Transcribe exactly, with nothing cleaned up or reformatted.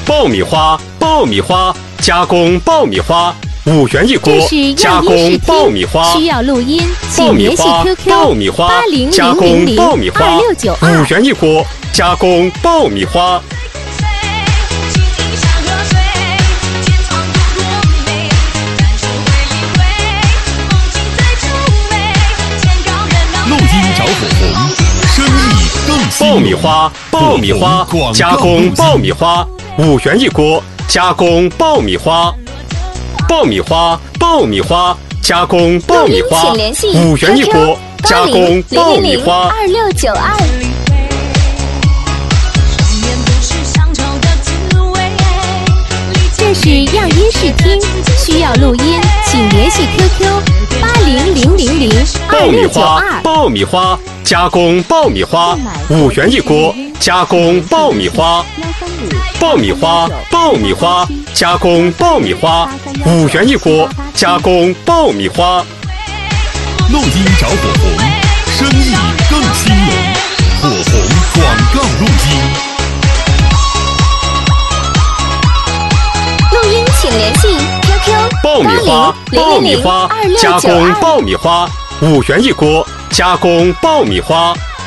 爆米花，爆米花，加工爆米花，五元一锅，加工爆米花。 需要录音， 爆米请联系花， Q Q 爆米花， 八零加零零工爆米零花二六九二。 五元一锅，加工爆米花。 录音找火红，生意更兴隆。 爆米花，爆米花，加工爆米花，五元一锅，加工爆米花。爆米花，爆米花，加工爆米花， 请联系五元一锅，加工爆米花。 二六九二。这是样音视听，需要录音，请联系 Q Q 八零零零零二爆米六九花， 二。 爆米花，加工爆米花，五元一锅，加工爆米花。爆米花，爆米花，加工爆米花，五元一锅，加工爆米花。 录音找火红，生意更兴隆。火红广告录音。 录音请联系 Q Q 爆米花，爆米花，加工爆米花，五元一锅，加工爆米花。